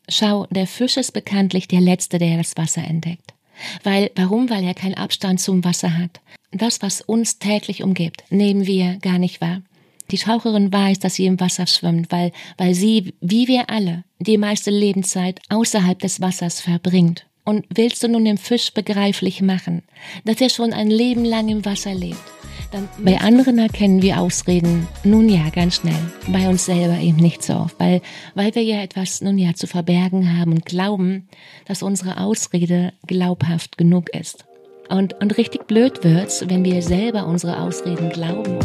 Schau, der Fisch ist bekanntlich der Letzte, der das Wasser entdeckt. Warum? Weil er keinen Abstand zum Wasser hat. Das, was uns täglich umgibt, nehmen wir gar nicht wahr. Die Taucherin weiß, dass sie im Wasser schwimmt, weil sie, wie wir alle, die meiste Lebenszeit außerhalb des Wassers verbringt. Und willst du nun dem Fisch begreiflich machen, dass er schon ein Leben lang im Wasser lebt? Dann bei anderen erkennen wir Ausreden, nun ja, ganz schnell. Bei uns selber eben nicht so oft, weil wir ja etwas, nun ja, zu verbergen haben und glauben, dass unsere Ausrede glaubhaft genug ist. Und richtig blöd wird's, wenn wir selber unsere Ausreden glauben.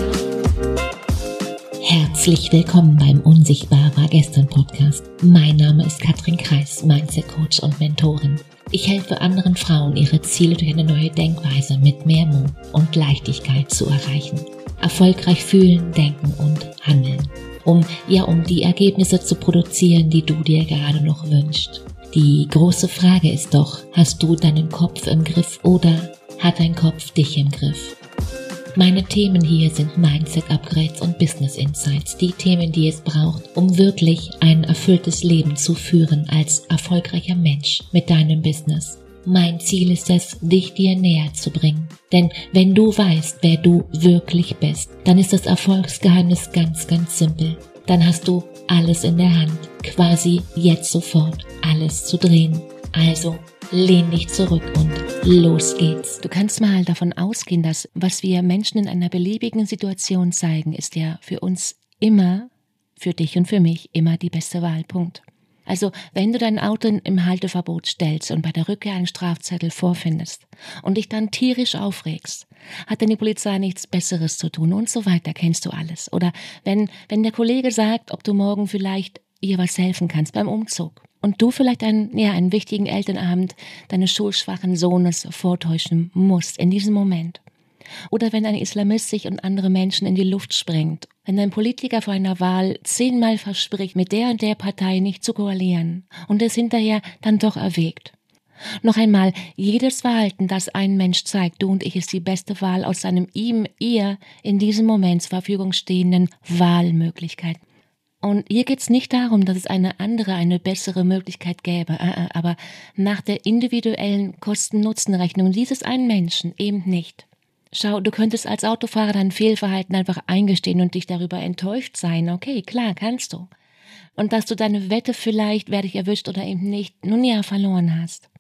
Herzlich willkommen beim Unsichtbar war gestern Podcast. Mein Name ist Katrin Kreis, Mindset Coach und Mentorin. Ich helfe anderen Frauen, ihre Ziele durch eine neue Denkweise mit mehr Mut und Leichtigkeit zu erreichen. Erfolgreich fühlen, denken und handeln. Um die Ergebnisse zu produzieren, die du dir gerade noch wünschst. Die große Frage ist doch, hast du deinen Kopf im Griff oder hat dein Kopf dich im Griff? Meine Themen hier sind Mindset-Upgrades und Business-Insights, die Themen, die es braucht, um wirklich ein erfülltes Leben zu führen als erfolgreicher Mensch mit deinem Business. Mein Ziel ist es, dich dir näher zu bringen. Denn wenn du weißt, wer du wirklich bist, dann ist das Erfolgsgeheimnis ganz, ganz simpel. Dann hast du alles in der Hand, quasi jetzt sofort alles zu drehen. Also lehn dich zurück und los geht's. Du kannst mal davon ausgehen, dass was wir Menschen in einer beliebigen Situation zeigen, ist ja für uns immer, für dich und für mich, immer die beste Wahl. Punkt. Also wenn du dein Auto im Halteverbot stellst und bei der Rückkehr einen Strafzettel vorfindest und dich dann tierisch aufregst, hat denn die Polizei nichts Besseres zu tun und so weiter, kennst du alles. Oder wenn der Kollege sagt, ob du morgen vielleicht ihr was helfen kannst beim Umzug. Und du vielleicht einen wichtigen Elternabend deines schulschwachen Sohnes vortäuschen musst in diesem Moment. Oder wenn ein Islamist sich und andere Menschen in die Luft sprengt. Wenn ein Politiker vor einer Wahl 10-mal verspricht, mit der und der Partei nicht zu koalieren und es hinterher dann doch erwägt. Noch einmal, jedes Verhalten, das ein Mensch zeigt, du und ich, ist die beste Wahl aus seinem ihr in diesem Moment zur Verfügung stehenden Wahlmöglichkeit. Und hier geht's nicht darum, dass es eine bessere Möglichkeit gäbe, aber nach der individuellen Kosten-Nutzen-Rechnung dieses einen Menschen eben nicht. Schau, du könntest als Autofahrer dein Fehlverhalten einfach eingestehen und dich darüber enttäuscht sein. Okay, klar, kannst du. Und dass du deine Wette vielleicht, werde ich erwischt oder eben nicht, nun ja, verloren hast.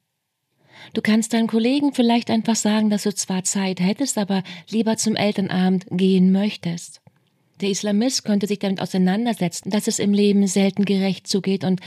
Du kannst deinen Kollegen vielleicht einfach sagen, dass du zwar Zeit hättest, aber lieber zum Elternabend gehen möchtest. Der Islamist könnte sich damit auseinandersetzen, dass es im Leben selten gerecht zugeht und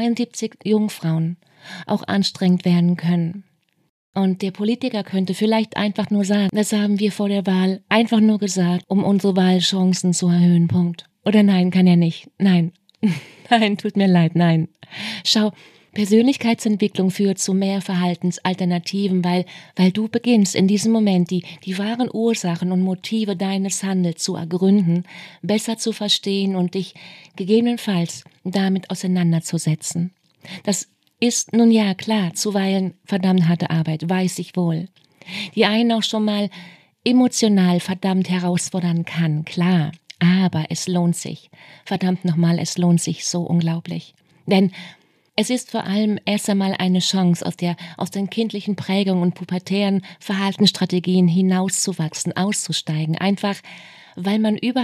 72 Jungfrauen auch anstrengend werden können. Und der Politiker könnte vielleicht einfach nur sagen, das haben wir vor der Wahl einfach nur gesagt, um unsere Wahlchancen zu erhöhen, Punkt. Oder nein, kann er nicht. Nein, nein, tut mir leid, nein. Schau, Persönlichkeitsentwicklung führt zu mehr Verhaltensalternativen, weil du beginnst in diesem Moment die wahren Ursachen und Motive deines Handels zu ergründen, besser zu verstehen und dich gegebenenfalls damit auseinanderzusetzen. Das ist nun ja klar, zuweilen verdammt harte Arbeit, weiß ich wohl. Die einen auch schon mal emotional verdammt herausfordern kann, klar, aber es lohnt sich. Verdammt nochmal, es lohnt sich so unglaublich. Denn es ist vor allem erst einmal eine Chance, aus den kindlichen Prägungen und pubertären Verhaltensstrategien hinauszuwachsen, auszusteigen. Einfach, weil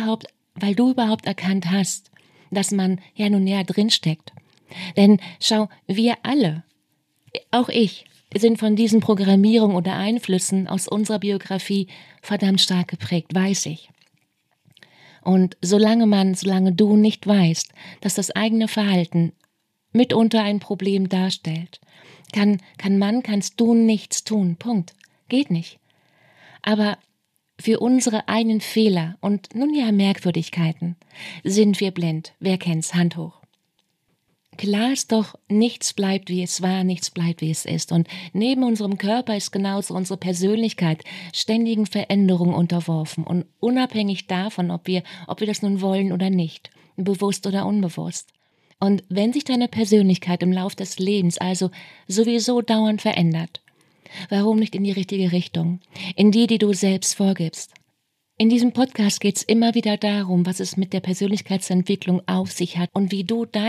du überhaupt erkannt hast, dass man drinsteckt. Denn schau, wir alle, auch ich, sind von diesen Programmierungen oder Einflüssen aus unserer Biografie verdammt stark geprägt, weiß ich. Und solange du nicht weißt, dass das eigene Verhalten mitunter ein Problem darstellt, kannst du nichts tun. Punkt. Geht nicht. Aber für unsere eigenen Fehler und Merkwürdigkeiten sind wir blind. Wer kennt's? Hand hoch. Klar ist doch, nichts bleibt wie es war, nichts bleibt wie es ist. Und neben unserem Körper ist genauso unsere Persönlichkeit ständigen Veränderungen unterworfen. Und unabhängig davon, ob wir das nun wollen oder nicht, bewusst oder unbewusst. Und wenn sich deine Persönlichkeit im Lauf des Lebens also sowieso dauernd verändert, warum nicht in die richtige Richtung, in die du selbst vorgibst? In diesem Podcast geht es immer wieder darum, was es mit der Persönlichkeitsentwicklung auf sich hat und wie du dein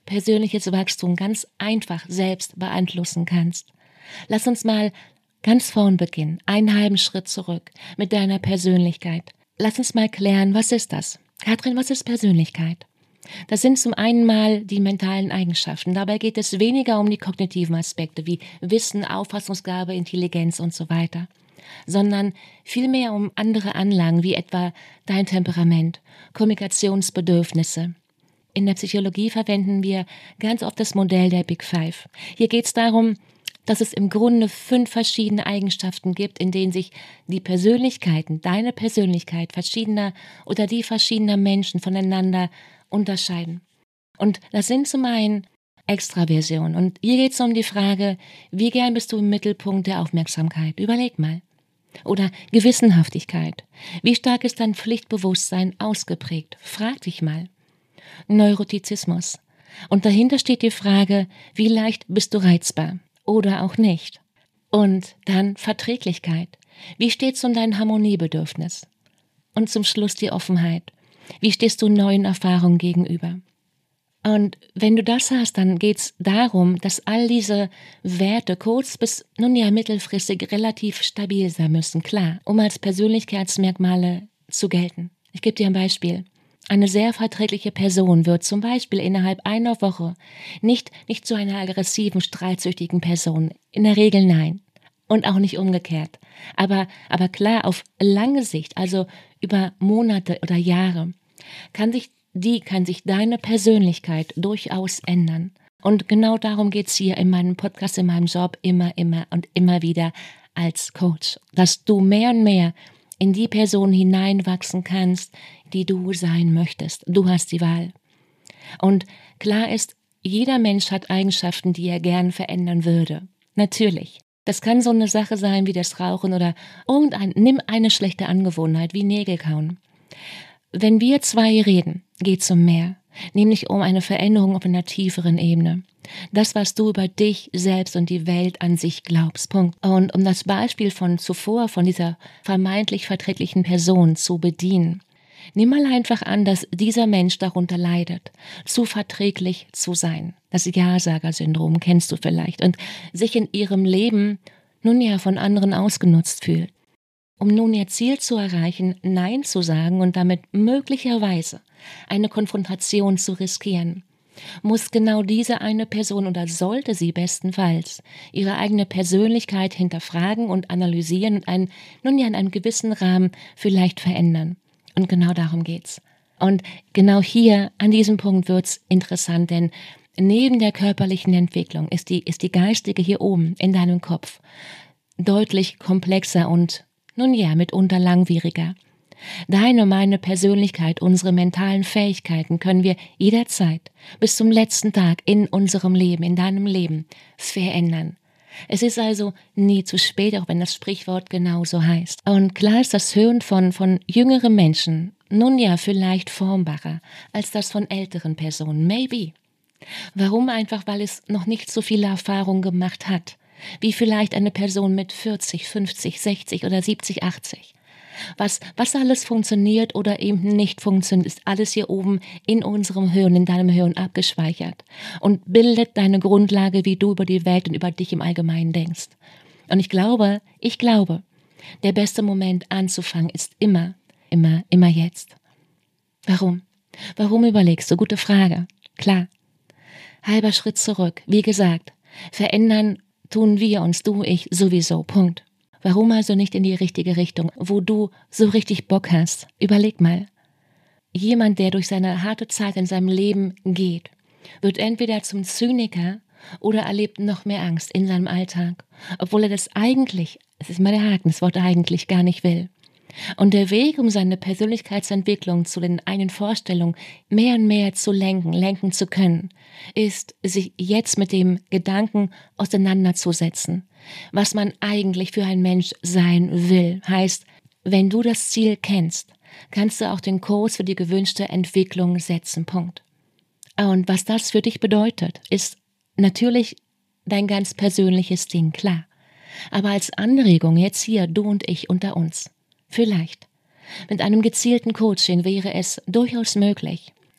persönliches Wachstum ganz einfach selbst beeinflussen kannst. Lass uns mal ganz vorn beginnen, einen halben Schritt zurück mit deiner Persönlichkeit. Lass uns mal klären, was ist das? Katrin, was ist Persönlichkeit? Das sind zum einen mal die mentalen Eigenschaften. Dabei geht es weniger um die kognitiven Aspekte wie Wissen, Auffassungsgabe, Intelligenz und so weiter, sondern vielmehr um andere Anlagen wie etwa dein Temperament, Kommunikationsbedürfnisse. In der Psychologie verwenden wir ganz oft das Modell der Big Five. Hier geht es darum, dass es im Grunde 5 verschiedene Eigenschaften gibt, in denen sich die Persönlichkeiten, deine Persönlichkeit verschiedener oder die verschiedener Menschen voneinander unterscheiden. Und das sind zum einen Extraversion. Und hier geht es um die Frage, wie gern bist du im Mittelpunkt der Aufmerksamkeit? Überleg mal. Oder Gewissenhaftigkeit. Wie stark ist dein Pflichtbewusstsein ausgeprägt? Frag dich mal. Neurotizismus. Und dahinter steht die Frage, wie leicht bist du reizbar oder auch nicht? Und dann Verträglichkeit. Wie steht's um dein Harmoniebedürfnis? Und zum Schluss die Offenheit. Wie stehst du neuen Erfahrungen gegenüber? Und wenn du das hast, dann geht's darum, dass all diese Werte kurz- bis mittelfristig relativ stabil sein müssen, klar, um als Persönlichkeitsmerkmale zu gelten. Ich gebe dir ein Beispiel. Eine sehr verträgliche Person wird zum Beispiel innerhalb einer Woche nicht zu einer aggressiven, streitsüchtigen Person. In der Regel nein. Und auch nicht umgekehrt. Aber klar, auf lange Sicht, also über Monate oder Jahre, kann sich deine Persönlichkeit durchaus ändern. Und genau darum geht's hier in meinem Podcast, in meinem Job immer und immer wieder als Coach. Dass du mehr und mehr in die Person hineinwachsen kannst, die du sein möchtest. Du hast die Wahl. Und klar ist, jeder Mensch hat Eigenschaften, die er gern verändern würde. Natürlich. Das kann so eine Sache sein wie das Rauchen oder nimm eine schlechte Angewohnheit wie Nägel kauen. Wenn wir zwei reden, geht's um mehr, nämlich um eine Veränderung auf einer tieferen Ebene. Das, was du über dich selbst und die Welt an sich glaubst. Punkt. Und um das Beispiel von zuvor, von dieser vermeintlich verträglichen Person zu bedienen, nimm mal einfach an, dass dieser Mensch darunter leidet, zu verträglich zu sein. Das Ja-Sager-Syndrom kennst du vielleicht und sich in ihrem Leben von anderen ausgenutzt fühlt. Um nun ihr Ziel zu erreichen, Nein zu sagen und damit möglicherweise eine Konfrontation zu riskieren, muss genau diese eine Person oder sollte sie bestenfalls ihre eigene Persönlichkeit hinterfragen und analysieren und in einem gewissen Rahmen vielleicht verändern. Und genau darum geht's. Und genau hier, an diesem Punkt wird's interessant, denn neben der körperlichen Entwicklung ist die geistige hier oben in deinem Kopf deutlich komplexer und mitunter langwieriger. Deine, meine Persönlichkeit, unsere mentalen Fähigkeiten können wir jederzeit bis zum letzten Tag in unserem Leben, in deinem Leben verändern. Es ist also nie zu spät, auch wenn das Sprichwort genauso heißt. Und klar ist das Hören von jüngeren Menschen vielleicht formbarer als das von älteren Personen. Maybe. Warum? Einfach, weil es noch nicht so viele Erfahrungen gemacht hat, wie vielleicht eine Person mit 40, 50, 60 oder 70, 80. Was alles funktioniert oder eben nicht funktioniert, ist alles hier oben in unserem Hirn, in deinem Hirn abgespeichert und bildet deine Grundlage, wie du über die Welt und über dich im Allgemeinen denkst. Und ich glaube, der beste Moment anzufangen ist immer jetzt. Warum? Warum überlegst du? Gute Frage. Klar. Halber Schritt zurück. Wie gesagt, verändern tun wir uns, du, ich, sowieso. Punkt. Warum also nicht in die richtige Richtung, wo du so richtig Bock hast? Überleg mal. Jemand, der durch seine harte Zeit in seinem Leben geht, wird entweder zum Zyniker oder erlebt noch mehr Angst in seinem Alltag, obwohl er das eigentlich, es ist mal der Haken, das Wort eigentlich gar nicht will. Und der Weg, um seine Persönlichkeitsentwicklung zu den eigenen Vorstellungen mehr und mehr zu lenken zu können, ist, sich jetzt mit dem Gedanken auseinanderzusetzen, was man eigentlich für ein Mensch sein will. Heißt, wenn du das Ziel kennst, kannst du auch den Kurs für die gewünschte Entwicklung setzen. Punkt. Und was das für dich bedeutet, ist natürlich dein ganz persönliches Ding, klar. Aber als Anregung jetzt hier, du und ich unter uns. Vielleicht. Mit einem gezielten Coaching wäre es durchaus möglich,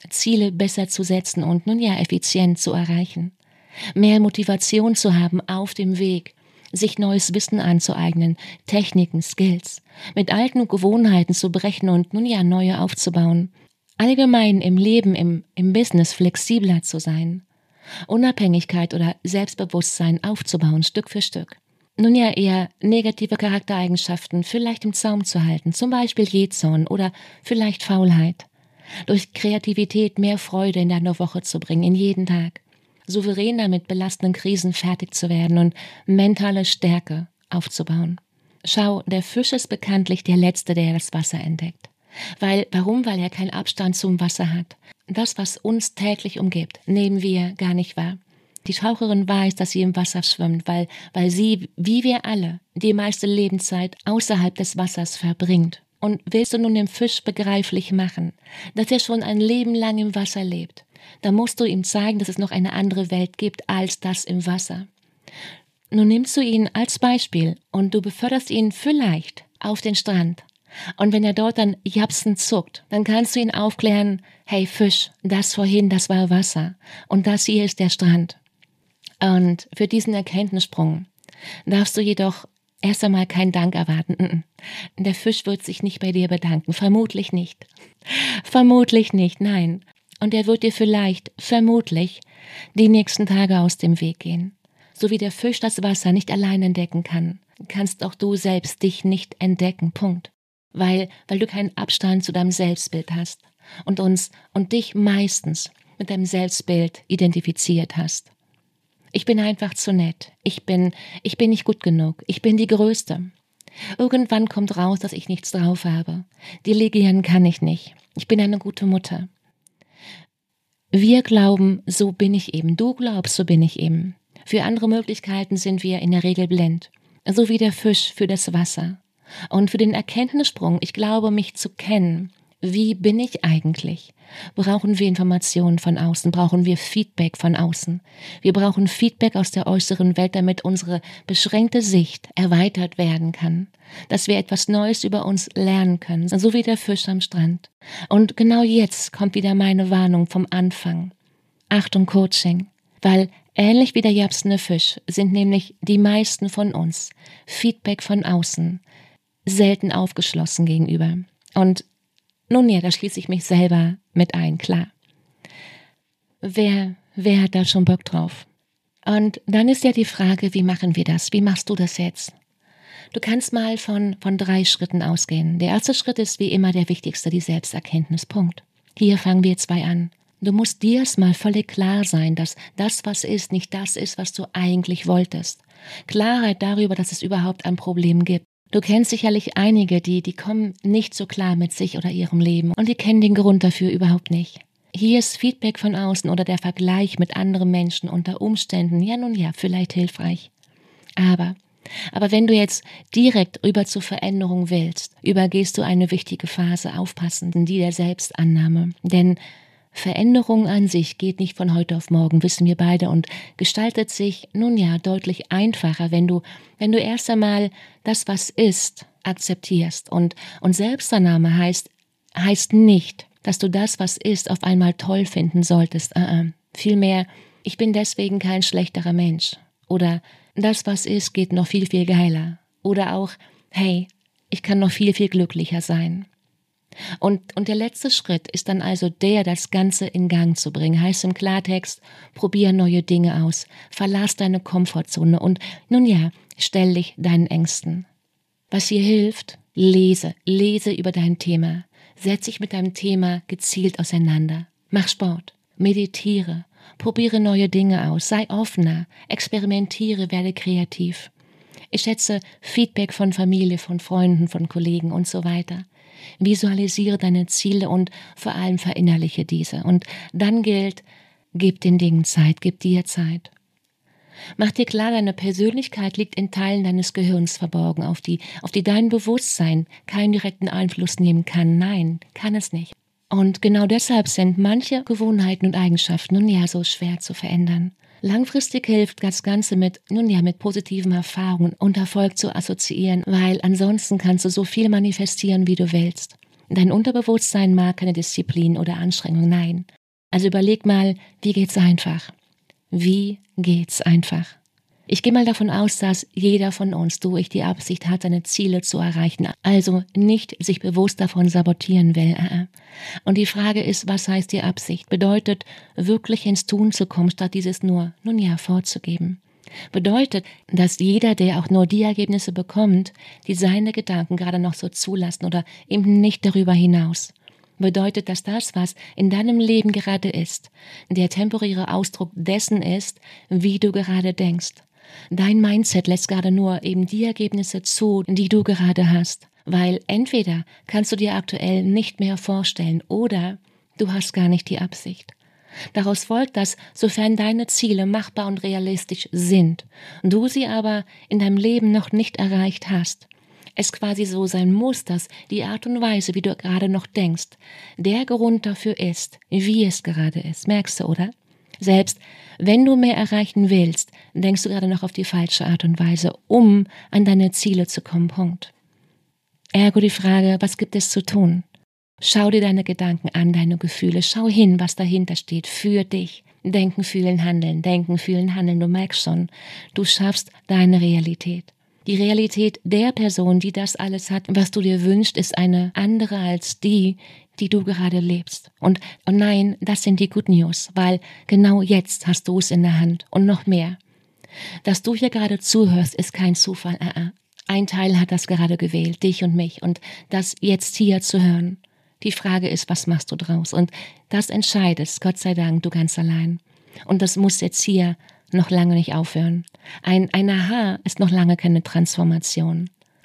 Ziele besser zu setzen und nun ja effizient zu erreichen. Mehr Motivation zu haben auf dem Weg, sich neues Wissen anzueignen, Techniken, Skills, mit alten Gewohnheiten zu brechen und nun ja neue aufzubauen. Allgemein im Leben, im Business flexibler zu sein. Unabhängigkeit oder Selbstbewusstsein aufzubauen, Stück für Stück. Nun ja eher negative Charaktereigenschaften vielleicht im Zaum zu halten, zum Beispiel Jähzorn oder vielleicht Faulheit. Durch Kreativität mehr Freude in deine Woche zu bringen, in jeden Tag. Souveräner mit belastenden Krisen fertig zu werden und mentale Stärke aufzubauen. Schau, der Fisch ist bekanntlich der Letzte, der das Wasser entdeckt. Warum? Weil er keinen Abstand zum Wasser hat. Das, was uns täglich umgibt, nehmen wir gar nicht wahr. Die Taucherin weiß, dass sie im Wasser schwimmt, weil sie, wie wir alle, die meiste Lebenszeit außerhalb des Wassers verbringt. Und willst du nun dem Fisch begreiflich machen, dass er schon ein Leben lang im Wasser lebt, dann musst du ihm zeigen, dass es noch eine andere Welt gibt als das im Wasser. Nun nimmst du ihn als Beispiel und du beförderst ihn vielleicht auf den Strand. Und wenn er dort dann japsend zuckt, dann kannst du ihn aufklären, hey Fisch, das vorhin, das war Wasser und das hier ist der Strand. Und für diesen Erkenntnissprung darfst du jedoch erst einmal keinen Dank erwarten. Der Fisch wird sich nicht bei dir bedanken, vermutlich nicht. Vermutlich nicht, nein. Und er wird dir vermutlich, die nächsten Tage aus dem Weg gehen. So wie der Fisch das Wasser nicht allein entdecken kann, kannst auch du selbst dich nicht entdecken, Punkt. Weil du keinen Abstand zu deinem Selbstbild hast und dich meistens mit deinem Selbstbild identifiziert hast. Ich bin einfach zu nett. Ich bin nicht gut genug. Ich bin die Größte. Irgendwann kommt raus, dass ich nichts drauf habe. Delegieren kann ich nicht. Ich bin eine gute Mutter. Wir glauben, so bin ich eben. Du glaubst, so bin ich eben. Für andere Möglichkeiten sind wir in der Regel blind. So wie der Fisch für das Wasser. Und für den Erkenntnissprung, ich glaube, mich zu kennen. Wie bin ich eigentlich? Brauchen wir Informationen von außen? Brauchen wir Feedback von außen? Wir brauchen Feedback aus der äußeren Welt, damit unsere beschränkte Sicht erweitert werden kann. Dass wir etwas Neues über uns lernen können, so wie der Fisch am Strand. Und genau jetzt kommt wieder meine Warnung vom Anfang. Achtung, Coaching. Weil ähnlich wie der japsende Fisch sind nämlich die meisten von uns Feedback von außen selten aufgeschlossen gegenüber. Und nun ja, da schließe ich mich selber mit ein, klar. Wer hat da schon Bock drauf? Und dann ist ja die Frage, wie machen wir das? Wie machst du das jetzt? Du kannst mal von 3 Schritten ausgehen. Der erste Schritt ist wie immer der wichtigste, die Selbsterkenntnis, Punkt. Hier fangen wir 2 an. Du musst dir erstmal völlig klar sein, dass das, was ist, nicht das ist, was du eigentlich wolltest. Klarheit darüber, dass es überhaupt ein Problem gibt. Du kennst sicherlich einige, die kommen nicht so klar mit sich oder ihrem Leben und die kennen den Grund dafür überhaupt nicht. Hier ist Feedback von außen oder der Vergleich mit anderen Menschen unter Umständen, ja, vielleicht hilfreich. Aber wenn du jetzt direkt rüber zur Veränderung willst, übergehst du eine wichtige Phase, aufpassen, die der Selbstannahme. Denn Veränderung an sich geht nicht von heute auf morgen, wissen wir beide, und gestaltet sich, deutlich einfacher, wenn du erst einmal das, was ist, akzeptierst. Und Selbstannahme heißt nicht, dass du das, was ist, auf einmal toll finden solltest. Vielmehr, ich bin deswegen kein schlechterer Mensch. Oder das, was ist, geht noch viel, viel geiler. Oder auch, hey, ich kann noch viel, viel glücklicher sein. Und der letzte Schritt ist dann also das Ganze in Gang zu bringen. Heißt im Klartext, probier neue Dinge aus, verlass deine Komfortzone und stell dich deinen Ängsten. Was hier hilft, lese über dein Thema, setz dich mit deinem Thema gezielt auseinander, mach Sport, meditiere, probiere neue Dinge aus, sei offener, experimentiere, werde kreativ. Ich schätze Feedback von Familie, von Freunden, von Kollegen und so weiter. Visualisiere deine Ziele und vor allem verinnerliche diese. Und dann gilt, gib den Dingen Zeit, gib dir Zeit. Mach dir klar, deine Persönlichkeit liegt in Teilen deines Gehirns verborgen, auf die dein Bewusstsein keinen direkten Einfluss nehmen kann. Nein, kann es nicht. Und genau deshalb sind manche Gewohnheiten und Eigenschaften so schwer zu verändern. Langfristig hilft das Ganze mit positiven Erfahrungen und Erfolg zu assoziieren, weil ansonsten kannst du so viel manifestieren, wie du willst. Dein Unterbewusstsein mag keine Disziplin oder Anstrengung, nein. Also überleg mal, wie geht's einfach? Wie geht's einfach? Ich gehe mal davon aus, dass jeder von uns durch die Absicht hat, seine Ziele zu erreichen, also nicht sich bewusst davon sabotieren will. Und die Frage ist, was heißt die Absicht? Bedeutet, wirklich ins Tun zu kommen, statt dieses nur, vorzugeben. Bedeutet, dass jeder, der auch nur die Ergebnisse bekommt, die seine Gedanken gerade noch so zulassen oder eben nicht darüber hinaus. Bedeutet, dass das, was in deinem Leben gerade ist, der temporäre Ausdruck dessen ist, wie du gerade denkst. Dein Mindset lässt gerade nur eben die Ergebnisse zu, die du gerade hast, weil entweder kannst du dir aktuell nicht mehr vorstellen oder du hast gar nicht die Absicht. Daraus folgt, dass, sofern deine Ziele machbar und realistisch sind, du sie aber in deinem Leben noch nicht erreicht hast, es quasi so sein muss, dass die Art und Weise, wie du gerade noch denkst, der Grund dafür ist, wie es gerade ist. Merkst du, oder? Selbst wenn du mehr erreichen willst, denkst du gerade noch auf die falsche Art und Weise, um an deine Ziele zu kommen. Punkt. Ergo die Frage, was gibt es zu tun? Schau dir deine Gedanken an, deine Gefühle. Schau hin, was dahinter steht für dich. Denken, fühlen, handeln. Denken, fühlen, handeln. Du merkst schon, du schaffst deine Realität. Die Realität der Person, die das alles hat, was du dir wünschst, ist eine andere als die du gerade lebst. Und nein, das sind die Good News, weil genau jetzt hast du es in der Hand und noch mehr. Dass du hier gerade zuhörst, ist kein Zufall. Ein Teil hat das gerade gewählt, dich und mich, und das jetzt hier zu hören. Die Frage ist, was machst du draus? Und das entscheidest, Gott sei Dank, du ganz allein. Und das muss jetzt hier noch lange nicht aufhören. Ein Aha ist noch lange keine Transformation.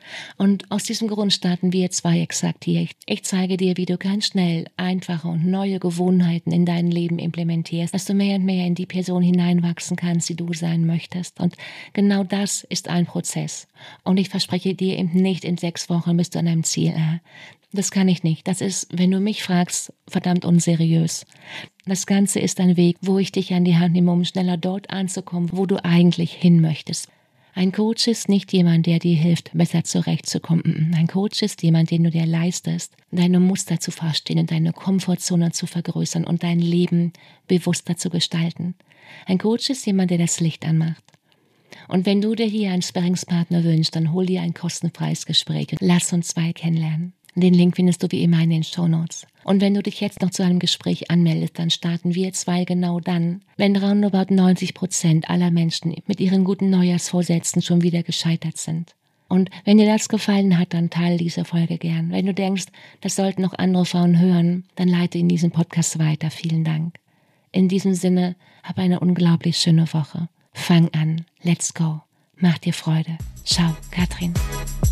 Und aus diesem Grund starten wir zwei exakt hier. Ich zeige dir, wie du ganz schnell einfache und neue Gewohnheiten in dein Leben implementierst, dass du mehr und mehr in die Person hineinwachsen kannst, die du sein möchtest. Und genau das ist ein Prozess. Und ich verspreche dir eben nicht, in 6 Wochen bist du an deinem Ziel. Das kann ich nicht. Das ist, wenn du mich fragst, verdammt unseriös. Das Ganze ist ein Weg, wo ich dich an die Hand nehme, um schneller dort anzukommen, wo du eigentlich hin möchtest. Ein Coach ist nicht jemand, der dir hilft, besser zurechtzukommen. Ein Coach ist jemand, den du dir leistest, deine Muster zu verstehen und deine Komfortzone zu vergrößern und dein Leben bewusster zu gestalten. Ein Coach ist jemand, der das Licht anmacht. Und wenn du dir hier einen Sparringspartner wünschst, dann hol dir ein kostenfreies Gespräch und lass uns 2 kennenlernen. Den Link findest du wie immer in den Shownotes. Und wenn du dich jetzt noch zu einem Gespräch anmeldest, dann starten wir 2 genau dann, wenn roundabout 90% aller Menschen mit ihren guten Neujahrsvorsätzen schon wieder gescheitert sind. Und wenn dir das gefallen hat, dann teile diese Folge gern. Wenn du denkst, das sollten noch andere Frauen hören, dann leite in diesen Podcast weiter. Vielen Dank. In diesem Sinne, hab eine unglaublich schöne Woche. Fang an. Let's go. Mach dir Freude. Ciao, Katrin.